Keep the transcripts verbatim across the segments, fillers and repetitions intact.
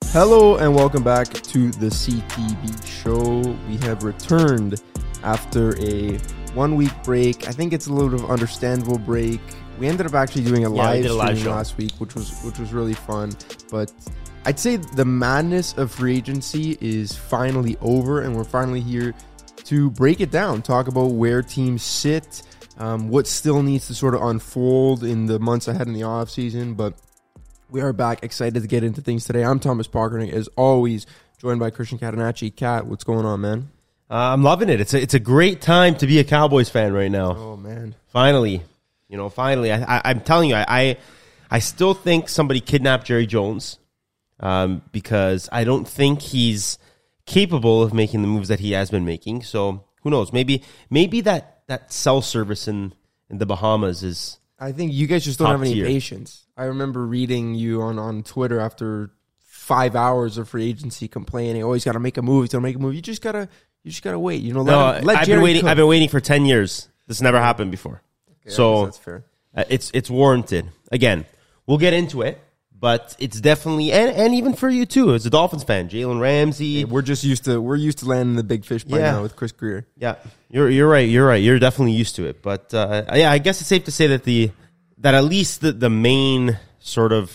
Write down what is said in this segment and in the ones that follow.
Hello and welcome back to the C T B show. We have returned after a one-week break. I think it's a little bit of understandable break. We ended up actually doing a yeah, live stream live last week, which was which was really fun. But I'd say the madness of free agency is finally over, and we're finally here to break it down, talk about where teams sit, um, what still needs to sort of unfold in the months ahead in the offseason. But we are back, excited to get into things today. I'm Thomas Parkernick, as always, joined by Christian Catenacci. Cat, what's going on, man? Uh, I'm loving it. It's a, it's a great time to be a Cowboys fan right now. Oh, man. Finally. You know, finally. I, I, I'm telling you, I, I I still think somebody kidnapped Jerry Jones um, because I don't think he's capable of making the moves that he has been making. So, who knows? Maybe maybe that, that cell service in, in the Bahamas is I think you guys just don't top have any tier. patience. I remember reading you on, on Twitter after five hours of free agency complaining, oh, he's got to make a move, he's got to make a move. You just got to you just gotta wait. You know, let, No, him, let I've Jerry been waiting. cook. I've been waiting for ten years. This never happened before, Okay, I so guess that's fair. uh, it's it's warranted. Again, we'll get into it, but it's definitely and, and even for you too, as a Dolphins fan, Jalen Ramsey. Hey, we're just used to we're used to landing the big fish by Yeah. now with Chris Greer. Yeah, you're you're right. You're right. You're definitely used to it. But uh, yeah, I guess it's safe to say that the that at least the, the main sort of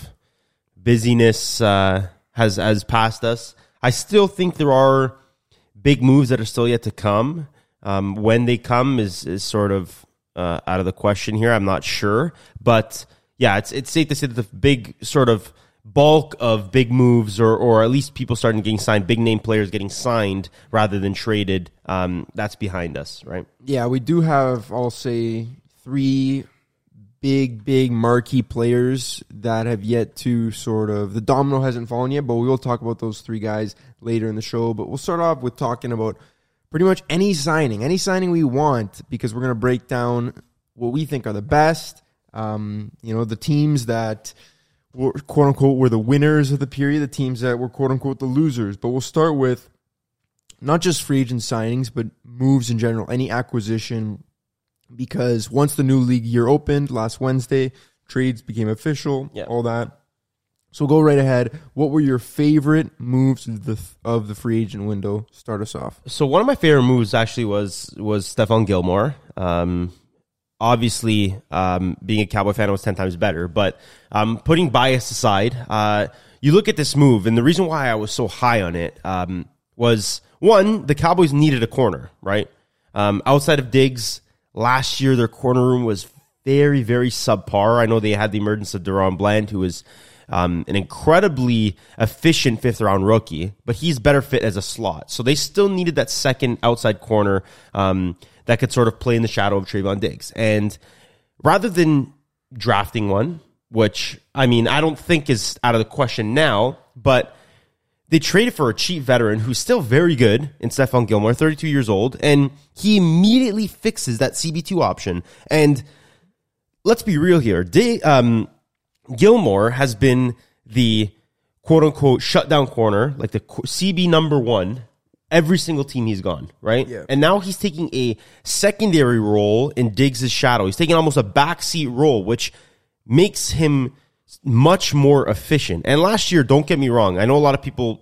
busyness uh, has has passed us. I still think there are big moves that are still yet to come. Um, when they come is is sort of uh, out of the question here. I'm not sure, but yeah, it's it's safe to say that the big sort of bulk of big moves, or or at least people starting getting signed, big name players getting signed rather than traded. Um, that's behind us, right? Yeah, we do have, I'll say, three big, big marquee players that have yet to sort of, the domino hasn't fallen yet, but we will talk about those three guys later in the show. But we'll start off with talking about pretty much any signing, any signing we want, because we're going to break down what we think are the best, um, you know, the teams that were, quote unquote, were the winners of the period, the teams that were, quote unquote, the losers. But we'll start with not just free agent signings, but moves in general, any acquisition, because once the new league year opened last Wednesday, trades became official, Yeah. all that. So go right ahead. What were your favorite moves of the of the free agent window? Start us off. So one of my favorite moves actually was was Stephon Gilmore. Um, obviously, um, being a Cowboy fan was ten times better, but um, putting bias aside, uh, you look at this move, and the reason why I was so high on it um, was, one, the Cowboys needed a corner, right? Um, outside of Diggs, last year their corner room was very, very subpar. I know they had the emergence of Deron Bland, who was Um, an incredibly efficient fifth-round rookie, but he's better fit as a slot. So they still needed that second outside corner um, that could sort of play in the shadow of Trayvon Diggs. And rather than drafting one, which, I mean, I don't think is out of the question now, but they traded for a cheap veteran who's still very good in Stephon Gilmore, thirty-two years old, and he immediately fixes that C B two option. And let's be real here. They, um, Gilmore has been the quote-unquote shutdown corner, like the C B number one, every single team he's gone, right? Yeah. And now he's taking a secondary role in Diggs' shadow. He's taking almost a backseat role, which makes him much more efficient. And last year, don't get me wrong, I know a lot of people,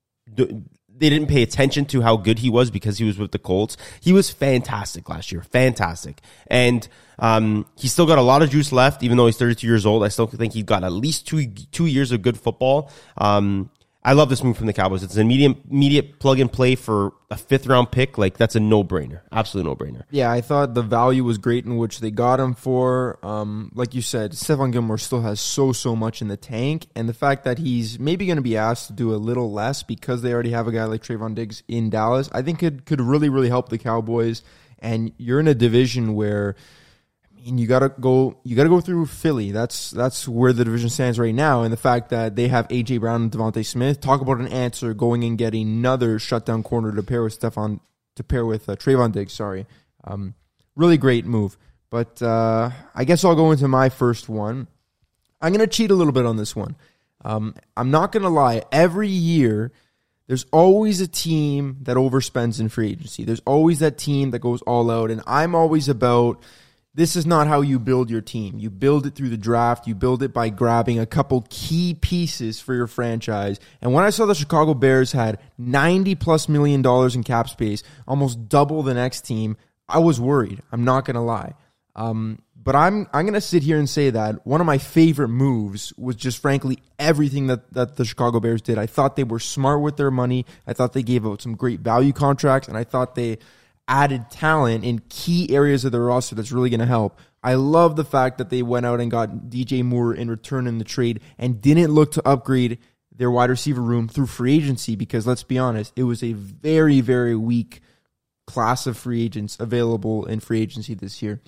they didn't pay attention to how good he was because he was with the Colts. He was fantastic last year, fantastic. And um, he's still got a lot of juice left, even though he's thirty-two years old. I still think he's got at least two two years of good football. Um, I love this move from the Cowboys. It's an immediate, immediate plug-and-play for a fifth-round pick. Like, that's a no-brainer. Absolute no-brainer. Yeah, I thought the value was great in which they got him for. Um, like you said, Stephon Gilmore still has so, so much in the tank. And the fact that he's maybe going to be asked to do a little less because they already have a guy like Trayvon Diggs in Dallas, I think could, could really, really help the Cowboys. And you're in a division where, I mean, you gotta go. You gotta go through Philly. That's that's where the division stands right now. And the fact that they have A J Brown and Devontae Smith. Talk about an answer going and getting another shutdown corner to pair with Stephon to pair with uh, Trayvon Diggs. Sorry, um, really great move. But uh, I guess I'll go into my first one. I'm gonna cheat a little bit on this one. Um, I'm not gonna lie. Every year, there's always a team that overspends in free agency. There's always that team that goes all out, and I'm always about, this is not how you build your team. You build it through the draft. You build it by grabbing a couple key pieces for your franchise. And when I saw the Chicago Bears had ninety plus million dollars in cap space, almost double the next team, I was worried. I'm not going to lie. Um, but I'm I'm going to sit here and say that one of my favorite moves was just frankly everything that, that the Chicago Bears did. I thought they were smart with their money. I thought they gave out some great value contracts, and I thought they added talent in key areas of the roster that's really going to help. I love the fact that they went out and got D J Moore in return in the trade and didn't look to upgrade their wide receiver room through free agency, because let's be honest, it was a very, very weak class of free agents available in free agency this year.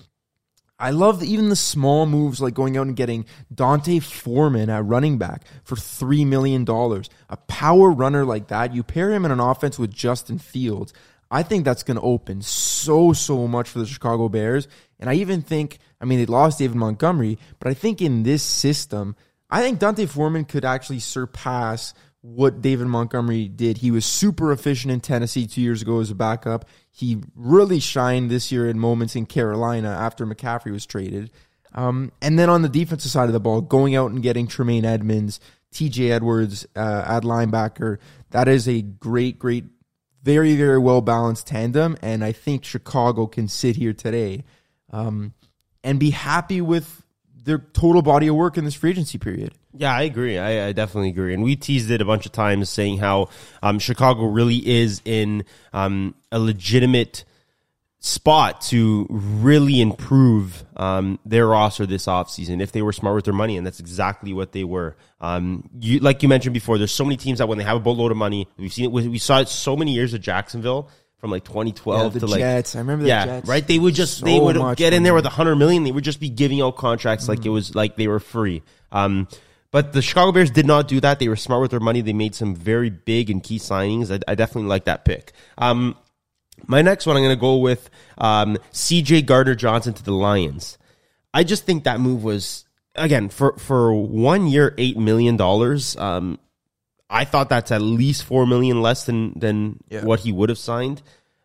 I love even the small moves like going out and getting Dante Foreman at running back for three million dollars. A power runner like that, you pair him in an offense with Justin Fields, I think that's going to open so, so much for the Chicago Bears. And I even think, I mean, they lost David Montgomery, but I think in this system, I think Dante Foreman could actually surpass what David Montgomery did. He was super efficient in Tennessee two years ago as a backup. He really shined this year in moments in Carolina after McCaffrey was traded. Um, and then on the defensive side of the ball, going out and getting Tremaine Edmonds, T J Edwards uh, at linebacker, that is a great, great very, very well-balanced tandem, and I think Chicago can sit here today um, and be happy with their total body of work in this free agency period. Yeah, I agree. I, I definitely agree. And we teased it a bunch of times saying how um, Chicago really is in um, a legitimate spot to really improve um, their roster this offseason if they were smart with their money, and that's exactly what they were. Um, you, like you mentioned before, there's so many teams that when they have a boatload of money, we've seen it. We saw it so many years of Jacksonville from like twenty twelve yeah, the to like Jets. I remember the yeah, Jets. right. They would just so they would get in money. there with a hundred million. They would just be giving out contracts mm. like it was like they were free. Um, But the Chicago Bears did not do that. They were smart with their money. They made some very big and key signings. I, I definitely like that pick. Um, my next one, I'm going to go with um, C J Gardner-Johnson to the Lions. I just think that move was, again, for, for one year, eight million dollars. Um, I thought that's at least four million dollars less than, than yeah. what he would have signed.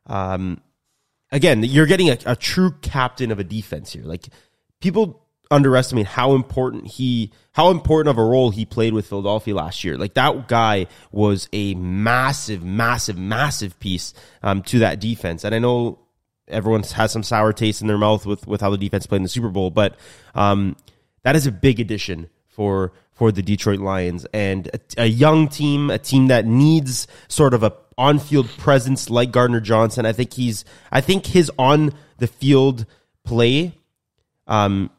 Um, again, you're getting a, a true captain of a defense here. Like, people underestimate how important he, how important of a role he played with Philadelphia last year. Like, that guy was a massive, massive, massive piece um, to that defense. And I know everyone has some sour taste in their mouth with, with how the defense played in the Super Bowl, but um, that is a big addition for for the Detroit Lions, and a, a young team, a team that needs sort of a on-field presence like Gardner-Johnson. I think he's, I think his on-the-field play, um,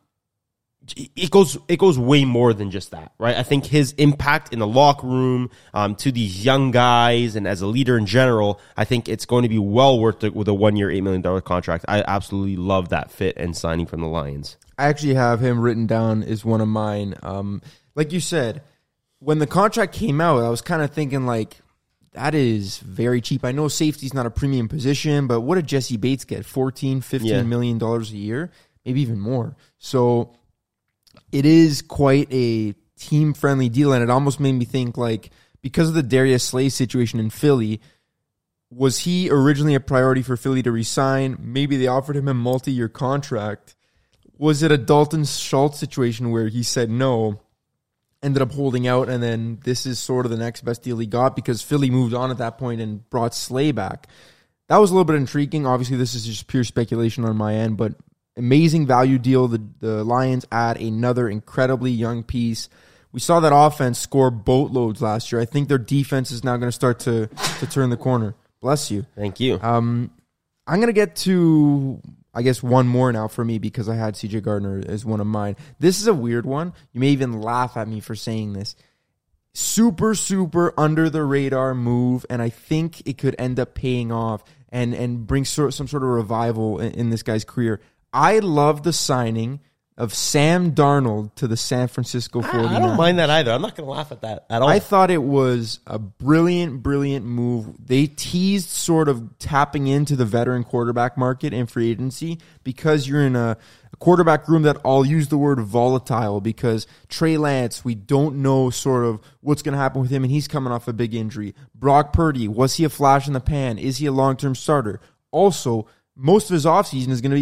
it goes it goes way more than just that, right? I think his impact in the locker room um, to these young guys and as a leader in general, I think it's going to be well worth it with a one-year, eight million dollars contract. I absolutely love that fit and signing from the Lions. I actually have him written down as one of mine. Um, like you said, when the contract came out, I was kind of thinking like, that is very cheap. I know safety's not a premium position, but what did Jesse Bates get? fourteen, fifteen yeah. million dollars a year? Maybe even more. So it is quite a team-friendly deal, and it almost made me think, like, because of the Darius Slay situation in Philly, was he originally a priority for Philly to resign? Maybe they offered him a multi-year contract. Was it a Dalton Schultz situation where he said no, ended up holding out, and then this is sort of the next best deal he got because Philly moved on at that point and brought Slay back? That was a little bit intriguing. Obviously, this is just pure speculation on my end, but amazing value deal. The, the Lions add another incredibly young piece. We saw that offense score boatloads last year. I think their defense is now going to start to to turn the corner. Bless you. Thank you. Um, I'm going to get to, I guess, one more now for me because I had C J Gardner as one of mine. This is a weird one. You may even laugh at me for saying this. Super, super under the radar move, and I think it could end up paying off and, and bring sort, some sort of revival in, in this guy's career. I love the signing of Sam Darnold to the San Francisco forty-niners. I don't mind that either. I'm not going to laugh at that at all. I thought it was a brilliant, brilliant move. They teased sort of tapping into the veteran quarterback market in free agency because you're in a, a quarterback room that I'll use the word volatile because Trey Lance, we don't know sort of what's going to happen with him, and he's coming off a big injury. Brock Purdy, was he a flash in the pan? Is he a long-term starter? Also, most of his offseason is going to be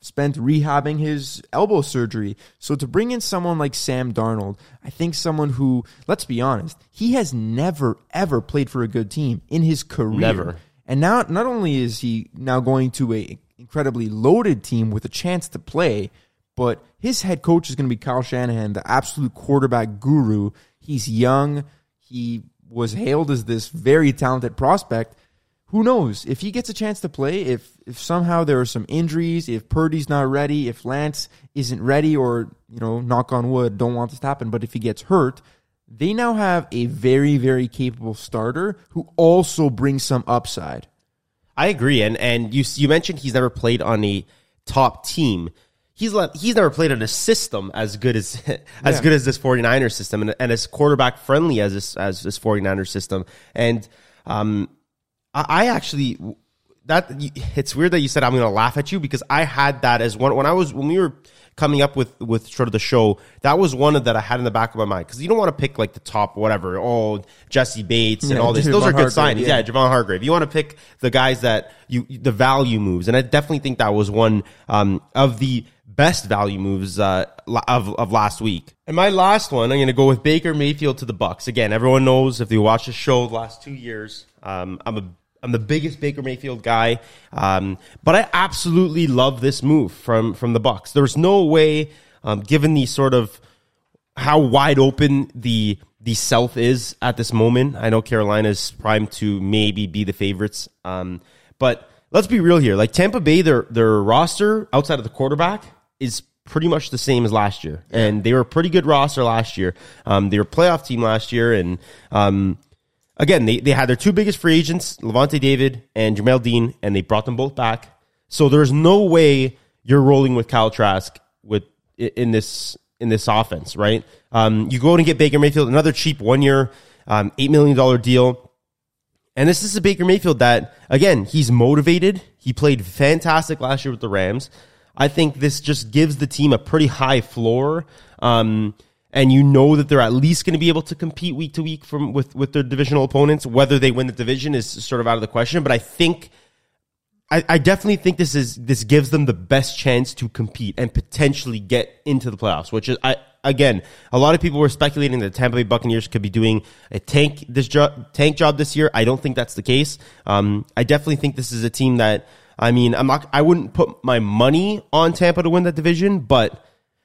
spent rehabbing his elbow surgery. So to bring in someone like Sam Darnold, I think someone who, let's be honest, he has never, ever played for a good team in his career. Never. And now, not only is he now going to a incredibly loaded team with a chance to play, but his head coach is going to be Kyle Shanahan, the absolute quarterback guru. He's young. He was hailed as this very talented prospect. Who knows? If he gets a chance to play, if if somehow there are some injuries, if Purdy's not ready, if Lance isn't ready, or, you know, knock on wood, don't want this to happen, but if he gets hurt, they now have a very, very capable starter who also brings some upside. I agree. And and you you mentioned he's never played on a top team. He's let, he's never played in a system as good as as yeah. good as this 49ers system, and, and as quarterback friendly as this as this 49ers system. And um I actually, that it's weird that you said I'm going to laugh at you, because I had that as one when I was when we were coming up with with sort of the show. That was one of that I had in the back of my mind, because you don't want to pick like the top whatever, oh Jesse Bates and yeah, all this. Javon Those are good Hargrave, signings. Yeah. yeah, Javon Hargrave. You want to pick the guys that you the value moves, and I definitely think that was one um, of the best value moves uh, of of last week. And my last one, I'm going to go with Baker Mayfield to the Bucks. Again, everyone knows if they watch the show the last two years, um, I'm a I'm the biggest Baker Mayfield guy, um, but I absolutely love this move from from the Bucs. There's no way, um, given the sort of how wide open the the South is at this moment. I know Carolina's primed to maybe be the favorites, um, but let's be real here. Like Tampa Bay, their their roster outside of the quarterback is pretty much the same as last year, and they were a pretty good roster last year. Um, they were a playoff team last year, and um, Again, they, they had their two biggest free agents, Levante David and Jamel Dean, and they brought them both back. So there's no way you're rolling with Kyle Trask with in this in this offense, right? Um, you go out and get Baker Mayfield, another cheap one-year, um, eight million dollars deal. And this is a Baker Mayfield that, again, he's motivated. He played fantastic last year with the Rams. I think this just gives the team a pretty high floor. Um And you know that they're at least going to be able to compete week to week from with, with their divisional opponents. Whether they win the division is sort of out of the question. But I think, I, I definitely think this is this gives them the best chance to compete and potentially get into the playoffs. Which is, I again, a lot of people were speculating that the Tampa Bay Buccaneers could be doing a tank this job, tank job this year. I don't think that's the case. Um, I definitely think this is a team that, I mean, I'm not, I wouldn't put my money on Tampa to win that division, but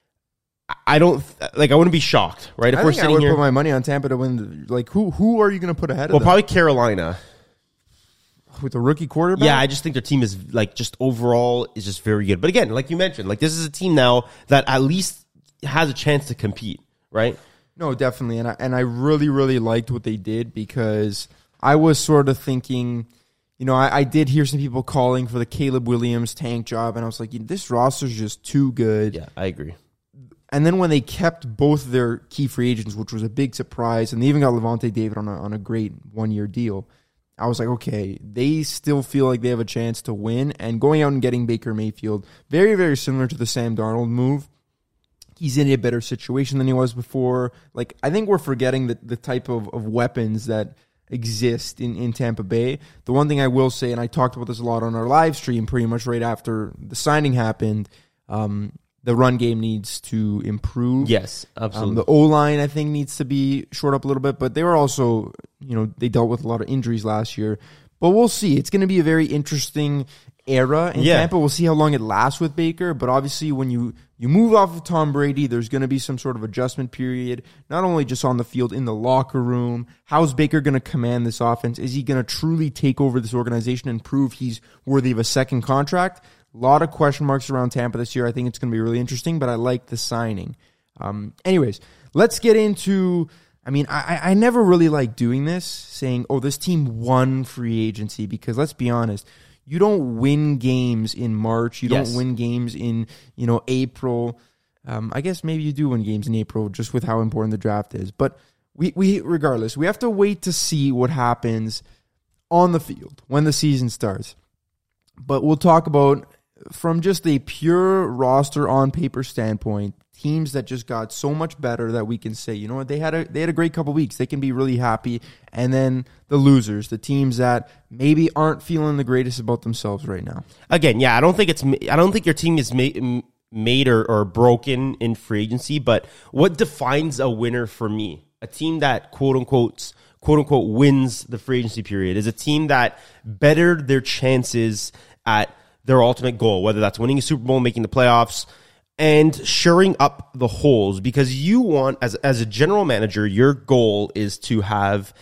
I don't like. I wouldn't be shocked, right? If I we're think sitting I would here, put my money on Tampa to win. The, like, who who are you going to put ahead of well, them? probably Carolina with a rookie quarterback. Yeah, I just think their team is like just overall is just very good. But again, like you mentioned, like this is a team now that at least has a chance to compete, right? No, definitely, and I and I really really liked what they did, because I was sort of thinking. You know, I, I did hear some people calling for the Caleb Williams tank job, and I was like, this roster's just too good. Yeah, I agree. And then when they kept both their key free agents, which was a big surprise, and they even got Levante David on a, on a great one-year deal, I was like, okay, they still feel like they have a chance to win. And going out and getting Baker Mayfield, very, very similar to the Sam Darnold move. He's in a better situation than he was before. Like, I think we're forgetting the, the type of, of weapons that exist in, in Tampa Bay. The one thing I will say, and I talked about this a lot on our live stream pretty much right after the signing happened, um, the run game needs to improve. Yes, absolutely. Um, the O-line, I think, needs to be shored up a little bit, but they were also, you know, they dealt with a lot of injuries last year. But we'll see. It's going to be a very interesting era in yeah. Tampa. We'll see how long it lasts with Baker, but obviously when you, you move off of Tom Brady, there's going to be some sort of adjustment period, not only just on the field, in the locker room. How's Baker going to command this offense? Is he going to truly take over this organization and prove he's worthy of a second contract? A lot of question marks around Tampa this year. I think it's going to be really interesting, but I like the signing. Um, anyways, let's get into... I mean, I, I never really like doing this, saying, oh, this team won free agency, because let's be honest, you don't win games in March. You yes. don't win games in, you know, April. Um, I guess maybe you do win games in April just with how important the draft is. But we, we regardless, we have to wait to see what happens on the field when the season starts. But we'll talk about from just a pure roster on paper standpoint, teams that just got so much better that we can say, you know what, they had a they had a great couple weeks. They can be really happy. And then the losers, the teams that maybe aren't feeling the greatest about themselves right now. Again, yeah, I don't think it's I don't think your team is made made or, or broken in free agency, but what defines a winner for me? A team that quote unquote quote unquote wins the free agency period is a team that bettered their chances at their ultimate goal, whether that's winning a Super Bowl, making the playoffs, and shoring up the holes, because you want, as as a general manager, your goal is to have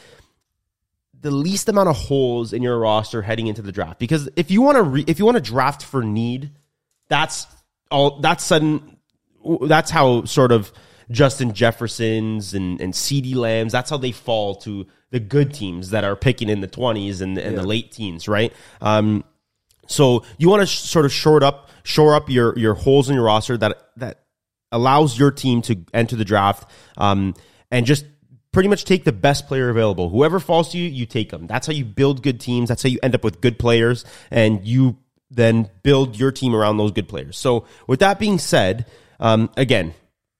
the least amount of holes in your roster heading into the draft. Because if you want to, re, if you want to draft for need, that's all. That's sudden. That's how sort of Justin Jeffersons and and CeeDee Lambs. That's how they fall to the good teams that are picking in the twenties and, and yeah. the late teens, right? Um, so you want to sh- sort of short up. Shore up your, your holes in your roster that that allows your team to enter the draft, um, and just pretty much take the best player available. Whoever falls to you, you take them. That's how you build good teams. That's how you end up with good players, and you then build your team around those good players. So with that being said, um, again,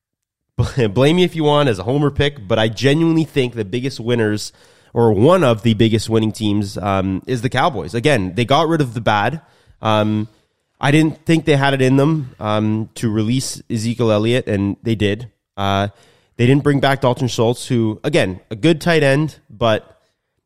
blame me if you want as a homer pick, but I genuinely think the biggest winners, or one of the biggest winning teams, um, is the Cowboys. Again, they got rid of the bad. Um, I didn't think they had it in them um, to release Ezekiel Elliott, and they did. Uh, they didn't bring back Dalton Schultz, who, again, a good tight end, but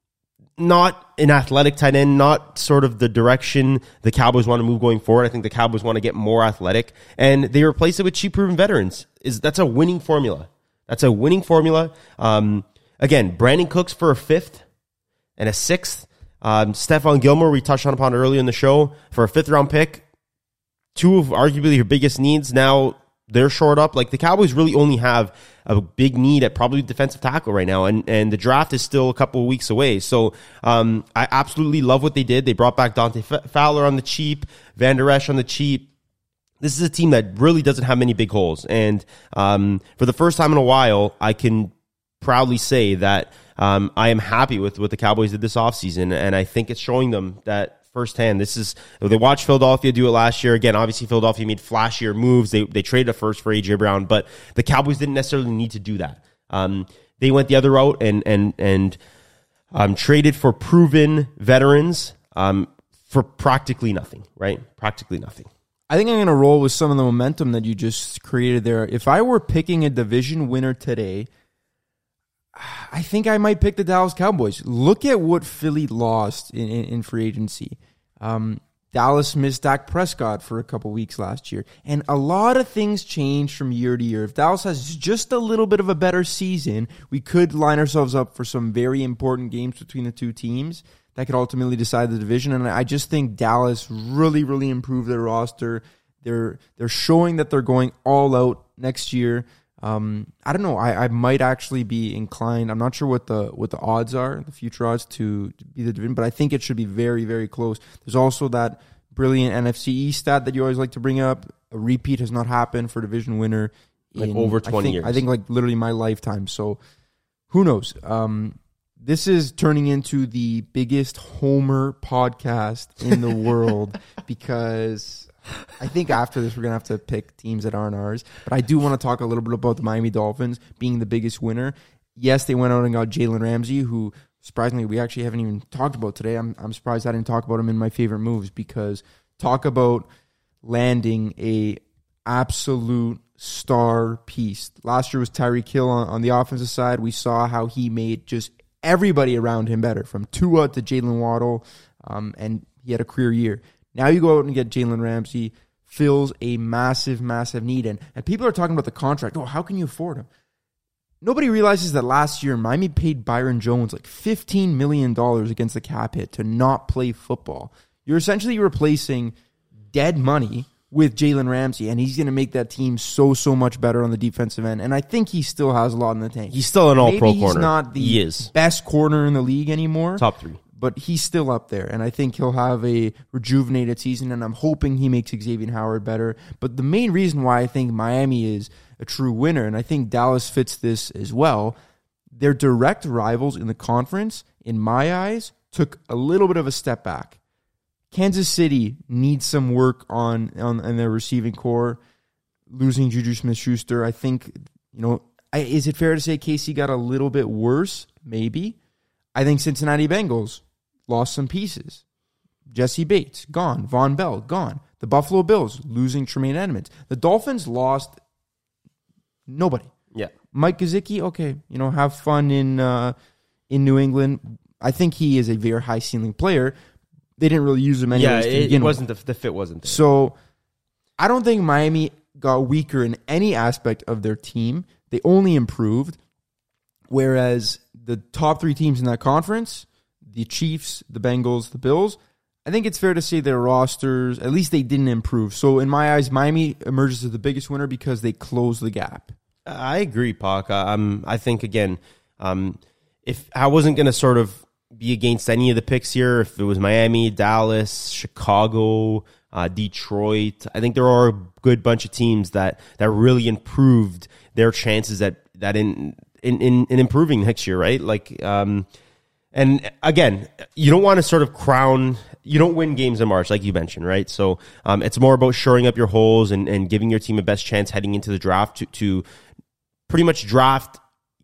not an athletic tight end, not sort of the direction the Cowboys want to move going forward. I think the Cowboys want to get more athletic, and they replace it with cheap, proven veterans. Is That's a winning formula. That's a winning formula. Um, again, Brandon Cooks for a fifth and a sixth. Um, Stephon Gilmore, we touched on upon earlier in the show, for a fifth-round pick. Two of arguably your biggest needs, now they're short up. Like, the Cowboys really only have a big need at probably defensive tackle right now, and, and the draft is still a couple of weeks away. So um, I absolutely love what they did. They brought back Dante Fowler on the cheap, Van Der Esch on the cheap. This is a team that really doesn't have many big holes. And um, for the first time in a while, I can proudly say that um, I am happy with what the Cowboys did this offseason, and I think it's showing them that firsthand. This is, they watched Philadelphia do it last year. Again, obviously Philadelphia made flashier moves. They they traded a first for A J Brown, but the Cowboys didn't necessarily need to do that. Um, they went the other route and and and um, traded for proven veterans um, for practically nothing. Right, practically nothing. I think I'm going to roll with some of the momentum that you just created there. If I were picking a division winner today, I think I might pick the Dallas Cowboys. Look at what Philly lost in, in, in free agency. Um, Dallas missed Dak Prescott for a couple weeks last year. And a lot of things change from year to year. If Dallas has just a little bit of a better season, we could line ourselves up for some very important games between the two teams that could ultimately decide the division. And I just think Dallas really, really improved their roster. They're they're showing that they're going all out next year. Um, I don't know. I, I might actually be inclined. I'm not sure what the what the odds are, the future odds to, to be the division, but I think it should be very, very close. There's also that brilliant N F C East stat that you always like to bring up. A repeat has not happened for division winner like in over twenty I think, years. I think like literally my lifetime. So who knows? Um, this is turning into the biggest Homer podcast in the world because I think after this, we're going to have to pick teams that aren't ours. But I do want to talk a little bit about the Miami Dolphins being the biggest winner. Yes, they went out and got Jalen Ramsey, who surprisingly we actually haven't even talked about today. I'm I'm surprised I didn't talk about him in my favorite moves, because talk about landing a absolute star piece. Last year was Tyreek Hill on, on the offensive side. We saw how he made just everybody around him better, from Tua to Jalen Waddle, um, and he had a career year. Now you go out and get Jalen Ramsey, fills a massive, massive need. And, and people are talking about the contract. Oh, how can you afford him? Nobody realizes that last year, Miami paid Byron Jones like fifteen million dollars against the cap hit to not play football. You're essentially replacing dead money with Jalen Ramsey, and he's going to make that team so, so much better on the defensive end. And I think he still has a lot in the tank. He's still an all-pro Maybe corner. He's not the he is. best corner in the league anymore. Top three. But he's still up there, and I think he'll have a rejuvenated season, and I'm hoping he makes Xavier Howard better. But the main reason why I think Miami is a true winner, and I think Dallas fits this as well, their direct rivals in the conference, in my eyes, took a little bit of a step back. Kansas City needs some work on on, on their receiving core. Losing Juju Smith-Schuster, I think, you know, I, is it fair to say K C got a little bit worse? Maybe. I think Cincinnati Bengals lost some pieces. Jesse Bates, gone. Von Bell, gone. The Buffalo Bills, losing Tremaine Edmonds. The Dolphins lost nobody. Yeah. Mike Gesicki, okay, you know, have fun in uh, in New England. I think he is a very high-ceiling player. They didn't really use him anyways Yeah, to it, begin it with. wasn't the, the fit wasn't there. So I don't think Miami got weaker in any aspect of their team. They only improved, whereas the top three teams in that conference, the Chiefs, the Bengals, the Bills, I think it's fair to say their rosters, at least they didn't improve. So in my eyes, Miami emerges as the biggest winner because they closed the gap. I agree, Pac. Um, I think, again, um, if I wasn't going to sort of be against any of the picks here, if it was Miami, Dallas, Chicago, uh, Detroit, I think there are a good bunch of teams that, that really improved their chances at that in, in, in, in improving next year, right? Like, um, and again, you don't want to sort of crown, you don't win games in March, like you mentioned, right? So um, it's more about shoring up your holes and, and giving your team a best chance heading into the draft to, to pretty much draft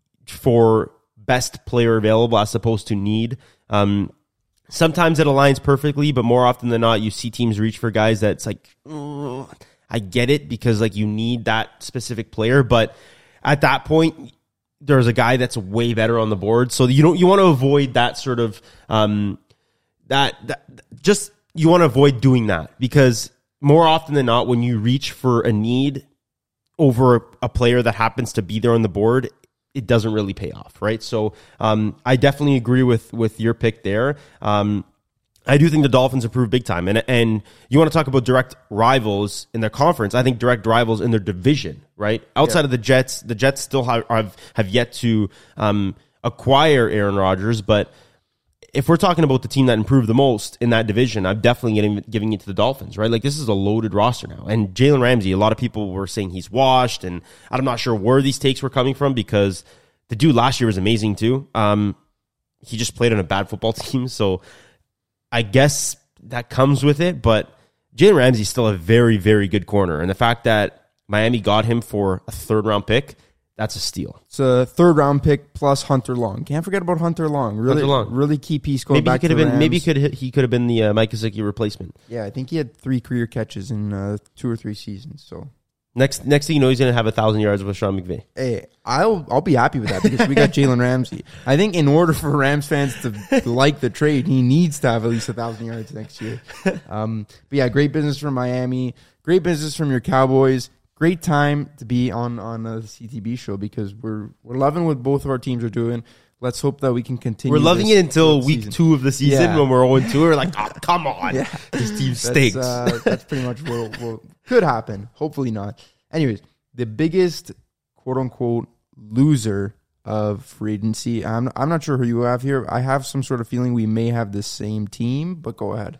for best player available as opposed to need. Um, sometimes it aligns perfectly, but more often than not, you see teams reach for guys that's like, oh, I get it because like you need that specific player, but at that point, there's a guy that's way better on the board. So you don't, you want to avoid that sort of, um, that, that just, you want to avoid doing that because more often than not, when you reach for a need over a, a player that happens to be there on the board, it doesn't really pay off, right? So um, I definitely agree with with your pick there. Um, I do think the Dolphins improved big time. And and you want to talk about direct rivals in their conference. I think direct rivals in their division, right? Outside yeah. of the Jets, the Jets still have have, have yet to um, acquire Aaron Rodgers. But if we're talking about the team that improved the most in that division, I'm definitely getting, giving it to the Dolphins, right? Like, this is a loaded roster now. And Jalen Ramsey, a lot of people were saying he's washed. And I'm not sure where these takes were coming from because the dude last year was amazing too. Um, he just played on a bad football team. So I guess that comes with it, but Jalen Ramsey is still a very, very good corner. And the fact that Miami got him for a third round pick, that's a steal. It's a third round pick plus Hunter Long. Can't forget about Hunter Long. Really, Hunter Long. really key piece going maybe back he could to have the been. Maybe Rams. he could he could have been the uh, Mike Gesicki replacement. Yeah, I think he had three career catches in uh, two or three seasons. So next next thing you know, he's going to have a thousand yards with Sean McVay. Hey, I'll I'll be happy with that because we got Jalen Ramsey. I think in order for Rams fans to like the trade, he needs to have at least a thousand yards next year. Um, but yeah, great business from Miami. Great business from your Cowboys. Great time to be on on a C T B show because we're we're loving what both of our teams are doing. Let's hope that we can continue. We're loving this, it until this week season. two of the season Yeah. when we're oh and two. We're like, oh, come on, Yeah. this team That's, stinks. uh, that's pretty much what, what could happen. Hopefully not. Anyways, the biggest quote unquote loser of free agency. I'm I'm not sure who you have here. I have some sort of feeling we may have the same team, but go ahead.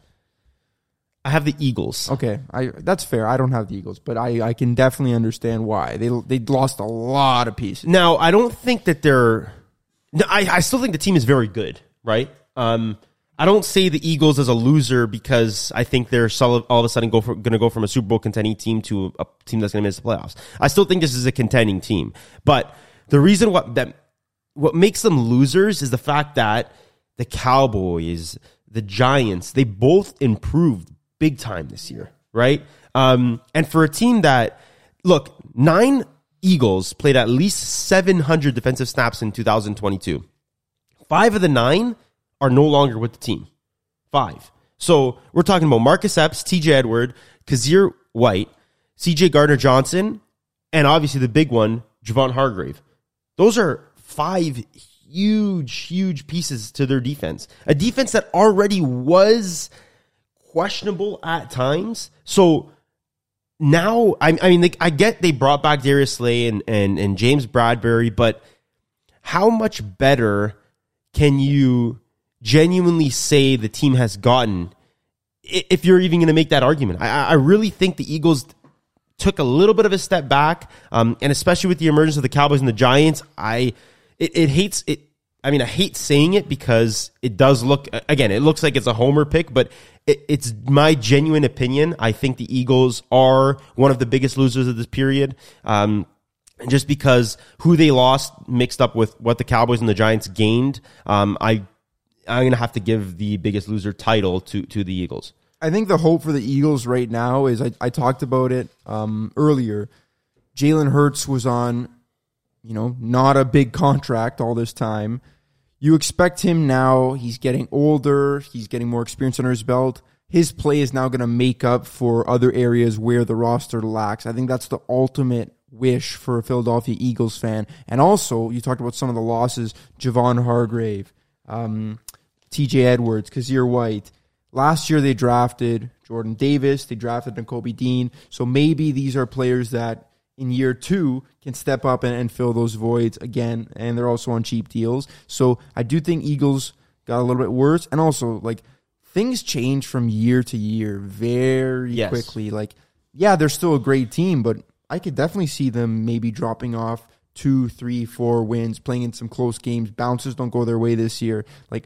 I have the Eagles. Okay, I that's fair. I don't have the Eagles, but I, I can definitely understand why. They they lost a lot of pieces. Now, I don't think that they're. No, I, I still think the team is very good, right? Um, I don't say the Eagles as a loser because I think they're solid, all of a sudden go going to go from a Super Bowl contending team to a team that's going to miss the playoffs. I still think this is a contending team, but the reason what that what makes them losers is the fact that the Cowboys, the Giants, they both improved big time this year, right? Um, and for a team that, look, nine Eagles played at least seven hundred defensive snaps in two thousand twenty-two. Five of the nine are no longer with the team. Five. So we're talking about Marcus Epps, T J Edward, Kazir White, C J Gardner-Johnson, and obviously the big one, Javon Hargrave. Those are five huge, huge pieces to their defense. A defense that already was questionable at times. So now, I, I mean, they, I get they brought back Darius Slay and, and, and James Bradbury, but how much better can you genuinely say the team has gotten if you're even going to make that argument? I, I really think the Eagles took a little bit of a step back, um, and especially with the emergence of the Cowboys and the Giants, I it, it hates it. I mean, I hate saying it because it does look, again, it looks like it's a homer pick, but it, it's my genuine opinion. I think the Eagles are one of the biggest losers of this period. Um, just because who they lost mixed up with what the Cowboys and the Giants gained. Um, I, I'm going to have to give the biggest loser title to, to the Eagles. I think the hope for the Eagles right now is, I, I talked about it um, earlier. Jalen Hurts was on, you know, not a big contract all this time. You expect him now, he's getting older, he's getting more experience under his belt. His play is now going to make up for other areas where the roster lacks. I think that's the ultimate wish for a Philadelphia Eagles fan. And also, you talked about some of the losses, Javon Hargrave, um, T J Edwards, Kazir White. Last year they drafted Jordan Davis, they drafted Nakobe Dean. So maybe these are players that in year two can step up and, and fill those voids again, and they're also on cheap deals. So I do think Eagles got a little bit worse. And also, like, things change from year to year very yes. quickly. Like, yeah, they're still a great team, but I could definitely see them maybe dropping off two, three, four wins, playing in some close games. Bounces don't go their way this year. Like,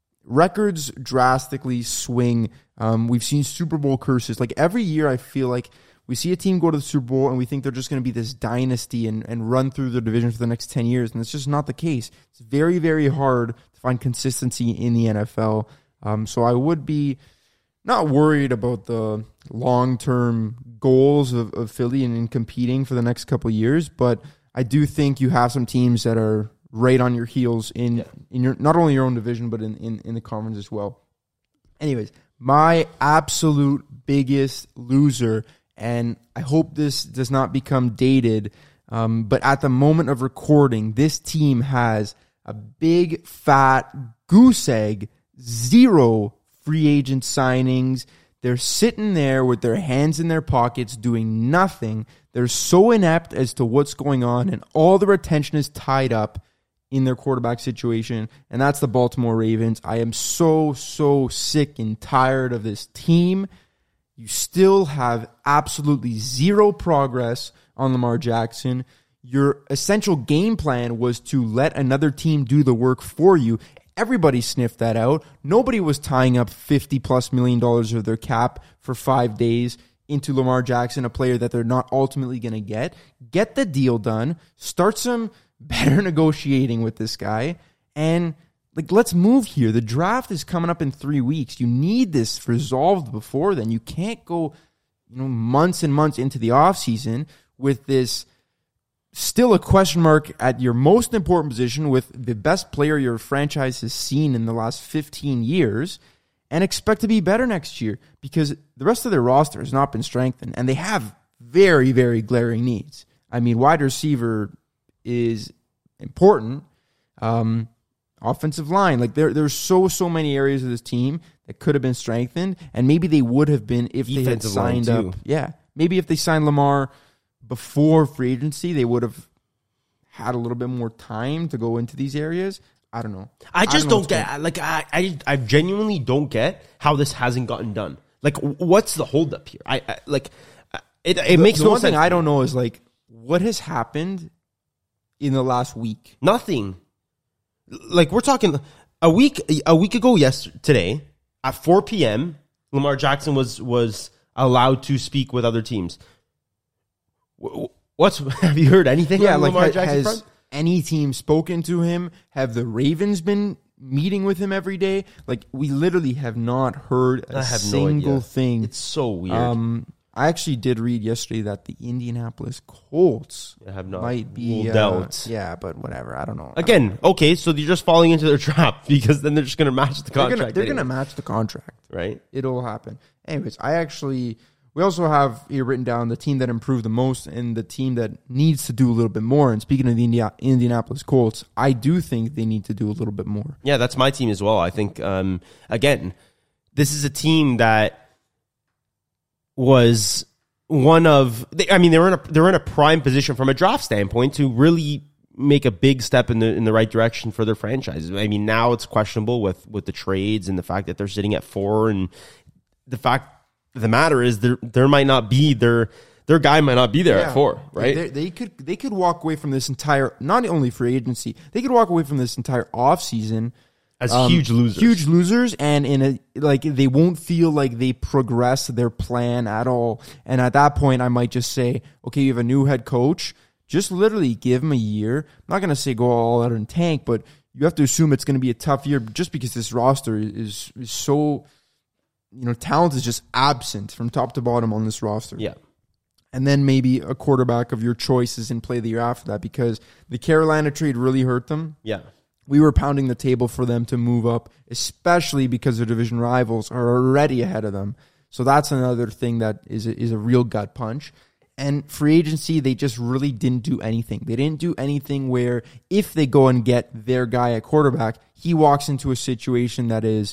records drastically swing. Um, we've seen Super Bowl curses. Like, every year I feel like we see a team go to the Super Bowl and we think they're just going to be this dynasty and, and run through the division for the next ten years. And it's just not the case. It's very, very hard to find consistency in the N F L. Um, so I would be not worried about the long-term goals of, of Philly and in competing for the next couple of years. But I do think you have some teams that are right on your heels in, yeah. in your not only your own division, but in, in, in the conference as well. Anyways, my absolute biggest loser, and I hope this does not become dated, um, but at the moment of recording, this team has a big, fat goose egg, zero free agent signings. They're sitting there with their hands in their pockets doing nothing. They're so inept as to what's going on, and all their attention is tied up in their quarterback situation, and that's the Baltimore Ravens. I am so, so sick and tired of this team. You still have absolutely zero progress on Lamar Jackson. Your essential game plan was to let another team do the work for you. Everybody sniffed that out. Nobody was tying up fifty plus million dollars of their cap for five days into Lamar Jackson, a player that they're not ultimately going to get. Get the deal done. Start some better negotiating with this guy. And like, let's move here. The draft is coming up in three weeks. You need this resolved before then. You can't go, you know, months and months into the offseason with this still a question mark at your most important position with the best player your franchise has seen in the last fifteen years and expect to be better next year, because the rest of their roster has not been strengthened and they have very, very glaring needs. I mean, wide receiver is important. Um, offensive line, like there, there's so, so many areas of this team that could have been strengthened, and maybe they would have been if they had signed up. Yeah, maybe if they signed Lamar before free agency, they would have had a little bit more time to go into these areas. I don't know. I just I don't, don't get, going. like, I, I, I genuinely don't get how this hasn't gotten done. Like, what's the holdup here? I, I like, it, it the, makes the no one sense. thing I don't know is, like, what has happened in the last week? Nothing. Like, we're talking a week, a week ago, yes, today at four p.m., Lamar Jackson was, was allowed to speak with other teams. What's have you heard anything? Yeah, on like Lamar ha, Jackson has front? any team spoken to him? Have the Ravens been meeting with him every day? Like, we literally have not heard a I have single no thing. It's so weird. Um, I actually did read yesterday that the Indianapolis Colts I have no might be uh, doubt. Yeah, but whatever. I don't know. Again, okay, so you're just falling into their trap because then they're just going to match the They're contract. gonna, they're anyway. going to match the contract. right? It'll happen. Anyways, I actually, we also have here written down the team that improved the most and the team that needs to do a little bit more. And speaking of the India, Indianapolis Colts, I do think they need to do a little bit more. Yeah, that's my team as well. I think, um, again, this is a team that was one of, they, I mean, they were in a they're in a prime position from a draft standpoint to really make a big step in the in the right direction for their franchises. I mean, now it's questionable with with the trades and the fact that they're sitting at four, and the fact of the matter is there there might not be their their guy might not be there Yeah. at four, right? They, they could they could walk away from this entire, not only free agency, they could walk away from this entire offseason as um, huge losers. Huge losers, and in a like they won't feel like they progress their plan at all. And at that point, I might just say, okay, you have a new head coach. Just literally give him a year. I'm not going to say go all out and tank, but you have to assume it's going to be a tough year just because this roster is, is so, you know, talent is just absent from top to bottom on this roster. Yeah. And then maybe a quarterback of your choices in play the year after that, because the Carolina trade really hurt them. Yeah. We were pounding the table for them to move up, especially because their division rivals are already ahead of them. So that's another thing that is a, is a real gut punch. And free agency, they just really didn't do anything. They didn't do anything where if they go and get their guy at quarterback, he walks into a situation that is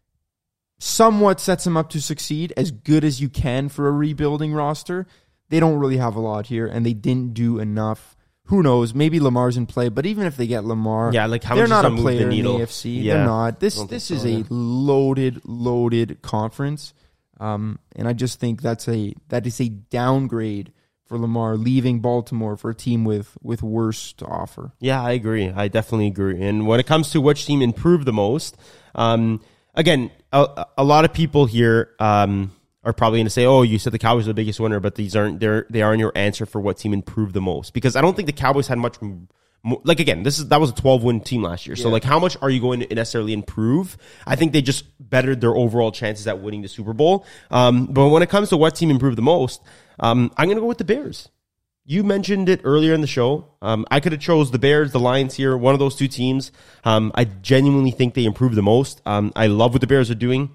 somewhat sets him up to succeed, as good as you can for a rebuilding roster. They don't really have a lot here, and they didn't do enough. Who knows? Maybe Lamar's in play, but even if they get Lamar, yeah, like how they're much not does a player the in the A F C. Yeah. They're not. This this is so, a yeah. loaded, loaded conference. Um, and I just think that's a that is a downgrade for Lamar leaving Baltimore for a team with, with worse to offer. Yeah, I agree. I definitely agree. And when it comes to which team improved the most, um, again, a, a lot of people here um, are probably going to say, "Oh, you said the Cowboys are the biggest winner," but these aren't. They're they aren't your answer for what team improved the most, because I don't think the Cowboys had much. Like, again, this is that was a twelve-win team last year. So, yeah. like, how much are you going to necessarily improve? I think they just bettered their overall chances at winning the Super Bowl. Um, but when it comes to what team improved the most, um, I'm going to go with the Bears. You mentioned it earlier in the show. Um, I could have chose the Bears, the Lions here, one of those two teams. Um, I genuinely think they improved the most. Um, I love what the Bears are doing.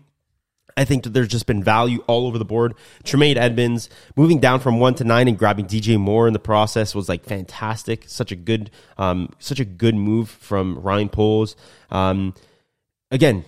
I think that there's just been value all over the board. Tremaine Edmonds moving down from one to nine and grabbing D J Moore in the process was like fantastic. Such a good, um, such a good move from Ryan Poles. Um, again,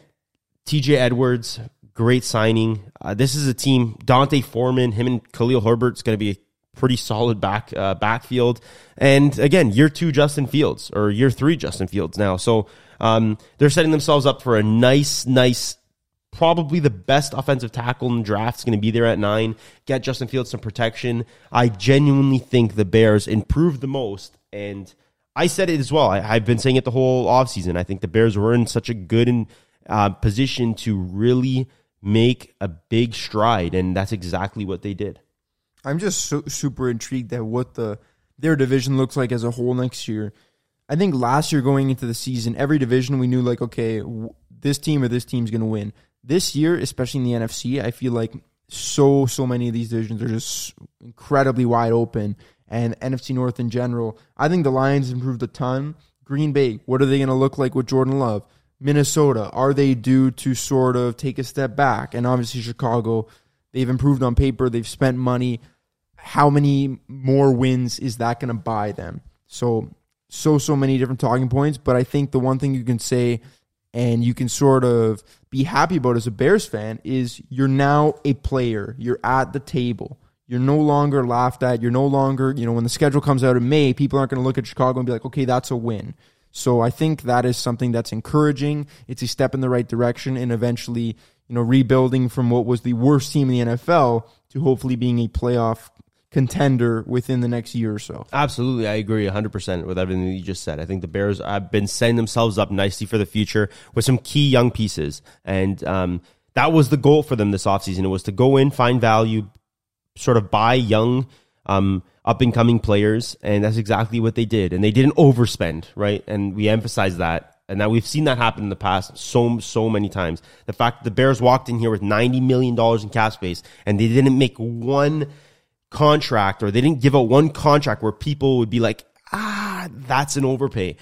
T J Edwards, great signing. Uh, this is a team. Dante Foreman, him and Khalil Herbert's going to be a pretty solid back uh, backfield. And again, year two Justin Fields or year three Justin Fields now. So um, they're setting themselves up for a nice, nice. Probably the best offensive tackle in the draft is going to be there at nine. Get Justin Fields some protection. I genuinely think the Bears improved the most. And I said it as well. I, I've been saying it the whole offseason. I think the Bears were in such a good in, uh, position to really make a big stride. And that's exactly what they did. I'm just so, super intrigued at what the their division looks like as a whole next year. I think last year going into the season, every division we knew like, okay, w- this team or this team's going to win. This year, especially in the N F C, I feel like so, so many of these divisions are just incredibly wide open. And N F C North in general, I think the Lions improved a ton. Green Bay, what are they going to look like with Jordan Love? Minnesota, are they due to sort of take a step back? And obviously Chicago, they've improved on paper. They've spent money. How many more wins is that going to buy them? So, so, so many different talking points. But I think the one thing you can say and you can sort of be happy about as a Bears fan is you're now a player. You're at the table. You're no longer laughed at. You're no longer, you know, when the schedule comes out in May, people aren't going to look at Chicago and be like, okay, that's a win. So I think that is something that's encouraging. It's a step in the right direction, and eventually, you know, rebuilding from what was the worst team in the N F L to hopefully being a playoff contender within the next year or so. Absolutely. I agree one hundred percent with everything that you just said. I think the Bears have been setting themselves up nicely for the future with some key young pieces. And um, that was the goal for them this offseason. It was to go in, find value, sort of buy young, um, up-and-coming players, and that's exactly what they did. And they didn't overspend, right? And we emphasize that. And now we've seen that happen in the past so, so many times. The fact that the Bears walked in here with ninety million dollars in cap space, and they didn't make one contract, or they didn't give out one contract where people would be like, ah, that's an overpay,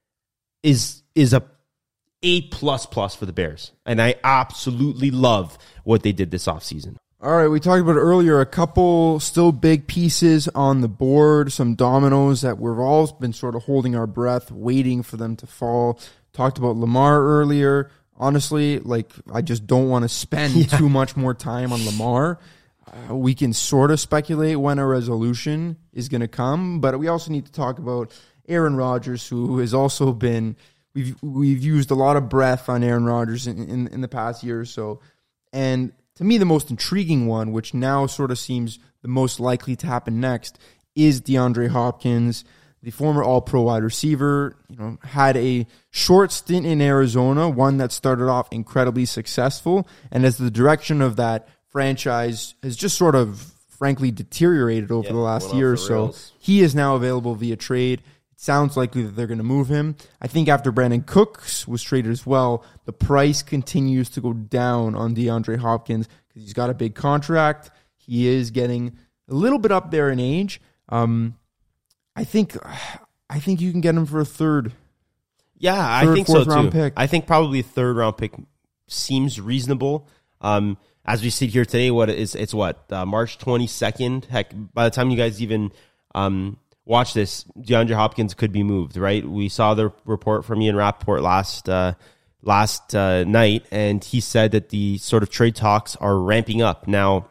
is is a A plus plus for the Bears. And I absolutely love what they did this offseason. All right, we talked about earlier a couple still big pieces on the board, some dominoes that we've all been sort of holding our breath, waiting for them to fall. Talked about Lamar earlier. Honestly, like, I just don't want to spend yeah. too much more time on Lamar. Uh, we can sort of speculate when a resolution is going to come, but we also need to talk about Aaron Rodgers, who has also been, we've we've used a lot of breath on Aaron Rodgers in, in, in the past year or so. And to me, the most intriguing one, which now sort of seems the most likely to happen next, is DeAndre Hopkins. the former All-Pro wide receiver, you know, had a short stint in Arizona, one that started off incredibly successful, and as the direction of that franchise has just sort of, frankly, deteriorated over yeah, the last year or so, rails. He is now available via trade. It sounds likely that they're going to move him. I think after Brandon Cooks was traded as well, the price continues to go down on DeAndre Hopkins because he's got a big contract. He is getting a little bit up there in age. Um, I think I think you can get him for a third. Yeah, third, I think so round too. Pick. I think probably a third round pick seems reasonable. Um, as we sit here today, what is it's what uh, March twenty-second. Heck, by the time you guys even um, watch this, DeAndre Hopkins could be moved. Right? We saw the report from Ian Rappaport last uh, last uh, night, and he said that the sort of trade talks are ramping up now.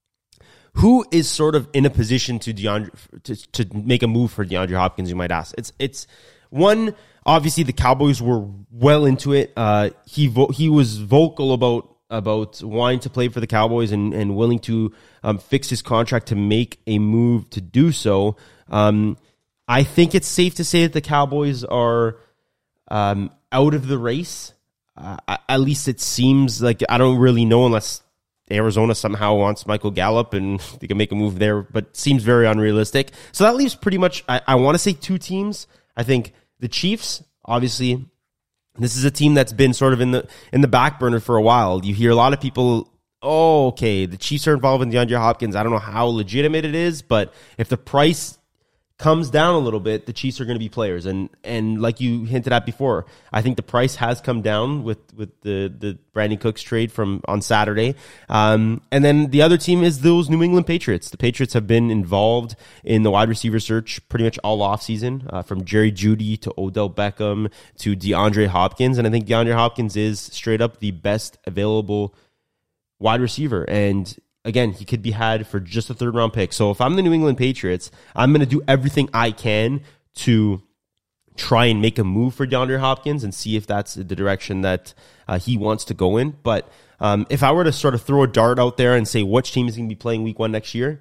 Who is sort of in a position to DeAndre to, to make a move for DeAndre Hopkins? You might ask. It's it's one. Obviously, the Cowboys were well into it. Uh, he vo- he was vocal about about wanting to play for the Cowboys and, and willing to um, fix his contract to make a move to do so. Um, I think it's safe to say that the Cowboys are um, out of the race. Uh, at least it seems like. I don't really know unless Arizona somehow wants Michael Gallup and they can make a move there, but seems very unrealistic. So that leaves pretty much, I, I want to say two teams. I think the Chiefs, obviously, this is a team that's been sort of in the in the back burner for a while. You hear a lot of people, oh, okay, the Chiefs are involved in DeAndre Hopkins. I don't know how legitimate it is, but if the price comes down a little bit, the Chiefs are going to be players. And and like you hinted at before, I think the price has come down with, with the, the Brandon Cooks trade from on Saturday. Um, and then the other team is those New England Patriots. The Patriots have been involved in the wide receiver search pretty much all offseason, uh, from Jerry Jeudy to Odell Beckham to DeAndre Hopkins. And I think DeAndre Hopkins is straight up the best available wide receiver. And again, he could be had for just a third round pick. So if I'm the New England Patriots, I'm going to do everything I can to try and make a move for DeAndre Hopkins and see if that's the direction that uh, he wants to go in. But um, if I were to sort of throw a dart out there and say which team is going to be playing week one next year,